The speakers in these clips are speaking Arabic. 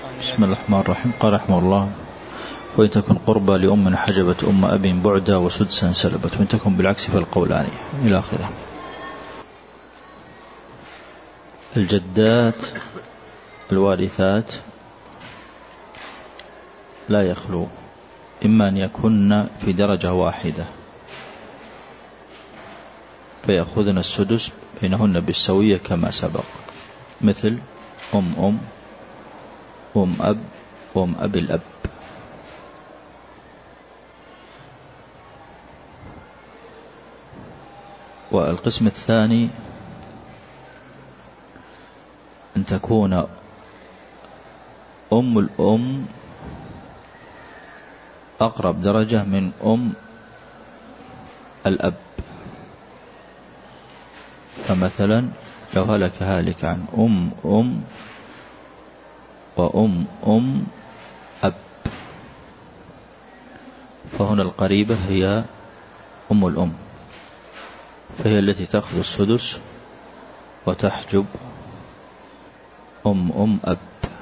بسم الله الرحمن الرحيم. قال رحمه الله: وإن تكن قربى لأم حجبت أم أب بعدا وسدسا سلبت، وإن تكن بالعكس فالقولان إلى آخره. الجدات الوارثات لا يخلو إما أن يكن في درجة واحدة فيأخذن السدس بينهن بالسوية كما سبق، مثل أم أب وأم أبي الأب. والقسم الثاني أن تكون أم الأم أقرب درجة من أم الأب، فمثلا لو هلك هالك عن أم وأم أب، فهنا القريبة هي أم الأم، فهي التي تأخذ السدس وتحجب أم أب.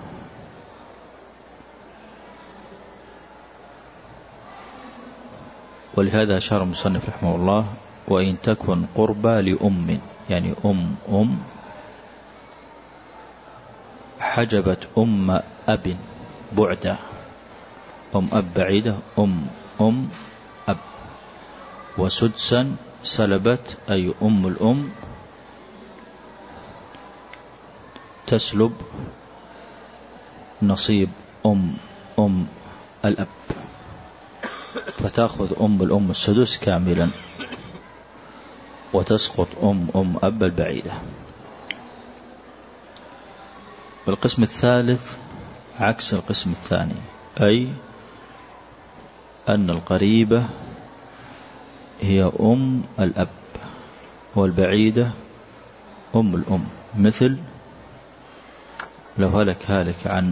ولهذا أشار المصنف رحمه الله: وإن تكن قربى لأم، يعني أم حجبت أم أب بعدا، أم أب بعيدة، أم أب، وسدسا سلبت، أي أم الأم تسلب نصيب أم الأب، فتأخذ أم الأم السدس كاملا وتسقط أم أب البعيدة. والقسم الثالث عكس القسم الثاني، أي أن القريبة هي أم الأب والبعيدة أم الأم، مثل لو هلك هالك عن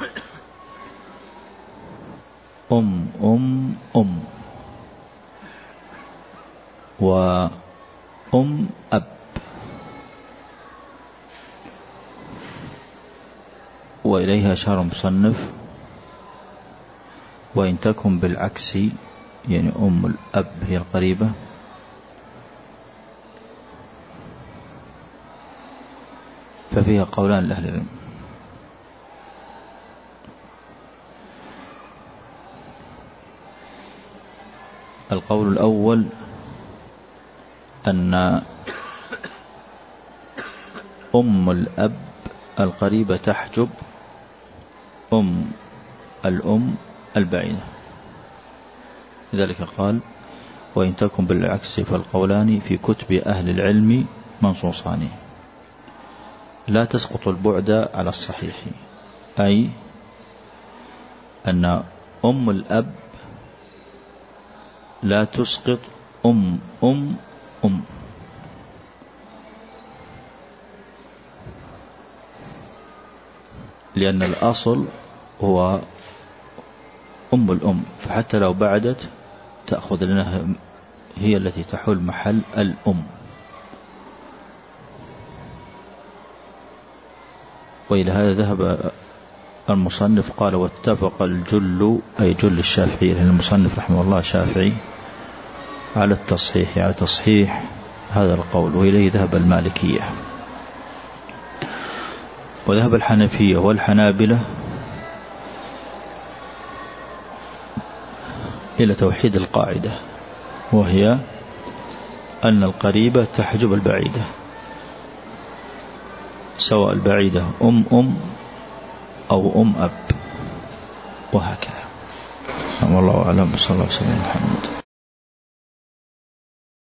أم وأم أب، وإليها أشار المصنف: وإن تكن بالعكس، يعني أم الأب هي القريبة، ففيها قولان لأهل العلم. القول الأول أن أم الأب القريبة تحجب أم الأم البعيدة، لذلك قال: وإن تكن بالعكس فالقولان في كتب أهل العلم منصوصان. لا تسقط البعد على الصحيح، أي أن أم الأب لا تسقط أم لأن الأصل هو أم الأم، فحتى لو بعدت تأخذ لأنها هي التي تحل محل الأم. وإلى هذا ذهب المصنف. قال: واتفق الجل، أي جل الشافعي، لأن المصنف رحمه الله شافعي، على التصحيح، على تصحيح هذا القول، وإليه ذهب المالكية، وذهب الحنفية والحنابلة إلى توحيد القاعدة، وهي أن القريبة تحجب البعيدة، سواء البعيدة أم أو أم أب، وهكذا. والله أعلم. صلى الله عليه وسلم. محمد.